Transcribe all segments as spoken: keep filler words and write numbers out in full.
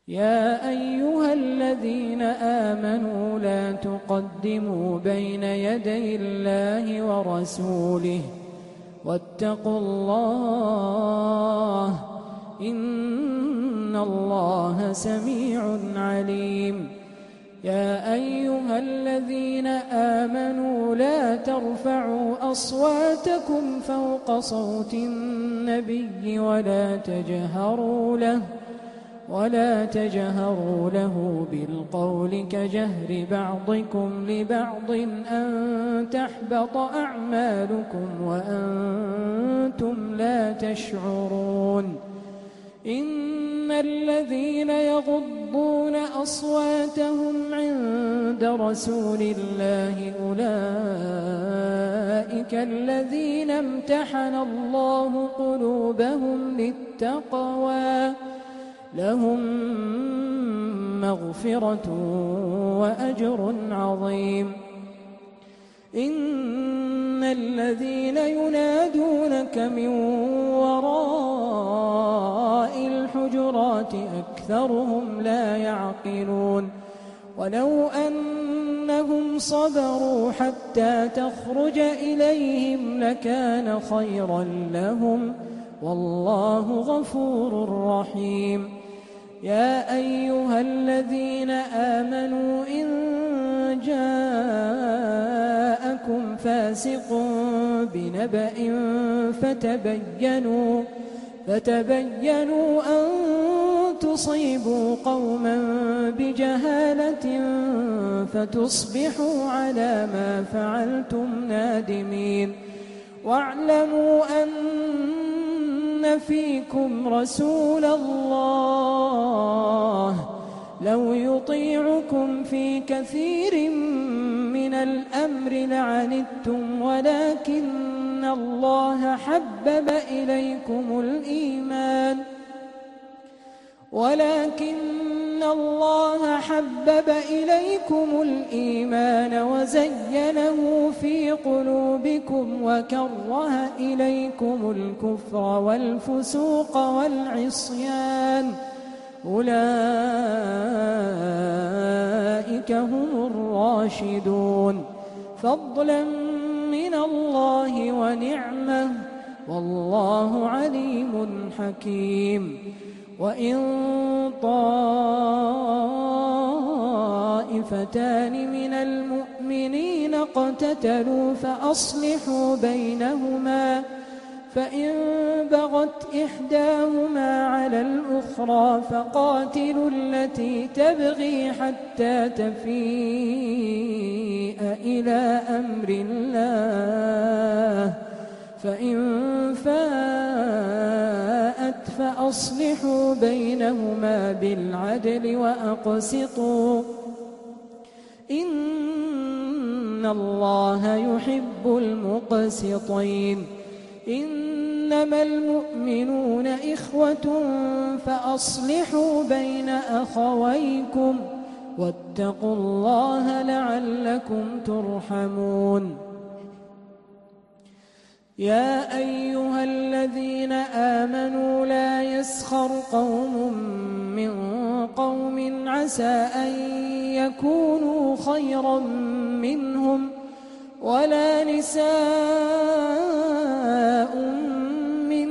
يا أيها الذين آمنوا لا تقدموا بين يدي الله ورسوله واتقوا الله إن الله سميع عليم. يا أيها الذين آمنوا لا ترفعوا أصواتكم فوق صوت النبي ولا تجهروا له ولا تجهروا له بالقول كجهر بعضكم لبعض أن تحبط أعمالكم وأنتم لا تشعرون. إن الذين يغضون أصواتهم عند رسول الله أولئك الذين امتحن الله قلوبهم للتقوى لهم مغفرة وأجر عظيم. إن الذين ينادونك من وراء الحجرات أكثرهم لا يعقلون. ولو أنهم صبروا حتى تخرج إليهم لكان خيرا لهم والله غفور رحيم. يا أيها الذين آمنوا إن جاءكم فاسق بنبأ فتبينوا فتبينوا أن تصيبوا قوما بجهالة فتصبحوا على ما فعلتم نادمين. واعلموا أن فيكم رسول الله لو يطيعكم في كثير من الأمر لعنتم ولكن الله حبب إليكم الإيمان ولكن الله حبب إليكم الإيمان وزينه في قلوبكم وكره إليكم الكفر والفسوق والعصيان أولئك هم الراشدون فضلا من الله ونعمة والله عليم حكيم. وإن طائفتان من المؤمنين اقتتلوا فأصلحوا بينهما فإن بغت إحداهما على الأخرى فقاتلوا التي تبغي حتى تفيء إلى أمر الله فإن فاءت فأصلحوا بينهما بالعدل وأقسطوا إن الله يحب المقسطين. إنما المؤمنون إخوة فأصلحوا بين أخويكم واتقوا الله لعلكم ترحمون. يا أيها الذين آمنوا لا يسخر قوم من قوم عسى أن يكونوا خيرا منهم ولا نساء من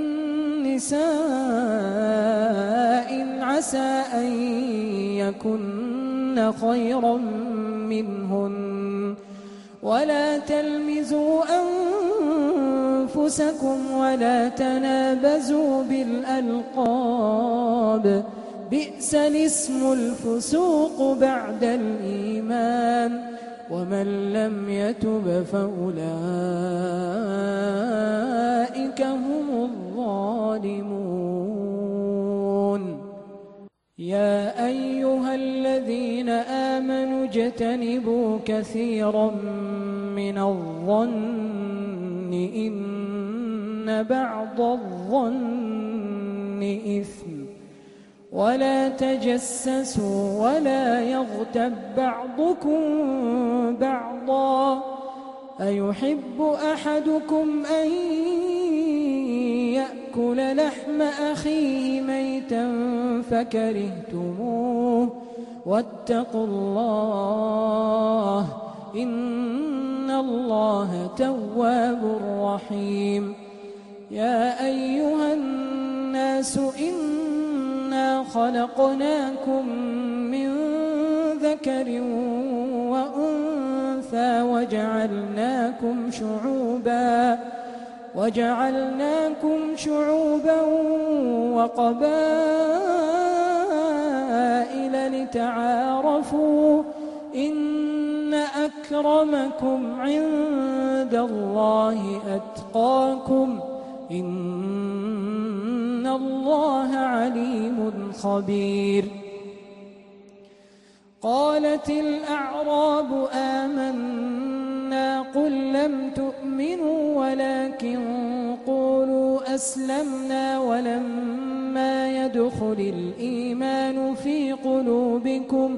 نساء عسى أن يكن خيرا منهن ولا تلمزوا أنفسكم ولا تنابزوا بالألقاب بئس الاسم الفسوق بعد الإيمان ومن لم يتب فأولئك هم الظالمون. يا أيها الذين آمنوا اجتنبوا كثيرا من الظن إن بعض الظن إثم ولا تجسسوا ولا يغتب بعضكم بعضا أيحب أحدكم أن يأكل ليأكل لحم أخيه ميتا فكرهتموه واتقوا الله إن الله تواب رحيم. يا أيها الناس إنا خلقناكم من ذكر وأنثى وجعلناكم شعوبا وجعلناكم شعوبا وقبائل لتعارفوا إن أكرمكم عند الله أتقاكم إن الله عليم خبير. قالت الأعراب آمنا قل لم تؤمنوا ولكن قولوا أسلمنا ولما يدخل الإيمان في قلوبكم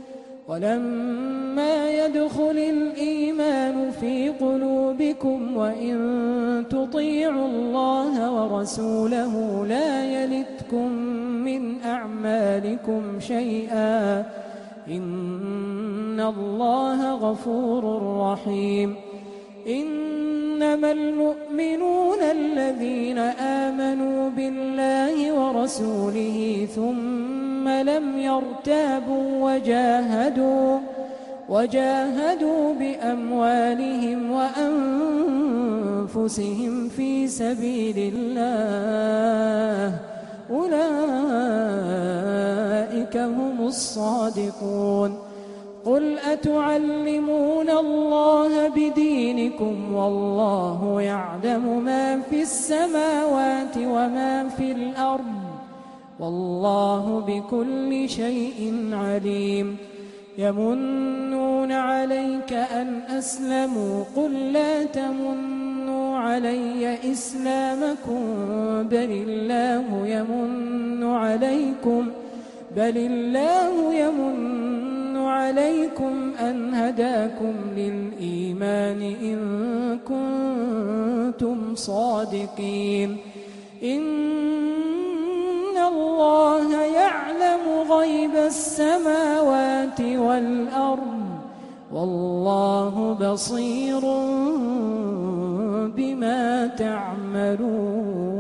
ولما يدخل الإيمان في قلوبكم وإن تطيعوا الله ورسوله لا يلتكم من أعمالكم شيئا إن الله غفور رحيم. إنما المؤمنون الذين آمنوا بالله ورسوله ثم لم يرتابوا وجاهدوا وجاهدوا بأموالهم وأنفسهم في سبيل الله أولئك هم الصادقون. قل أتعلمون الله بدينكم والله يعلم ما في السماوات وما في الأرض والله بكل شيء عليم. يمنون عليك أن أسلموا قل لا تمنوا علي إسلامكم بل الله يمن عليكم بل الله يمن عليكم أن هداكم للإيمان إن كنتم صادقين. إن الله يعلم غيب السماوات والأرض والله بصير بما تعملون.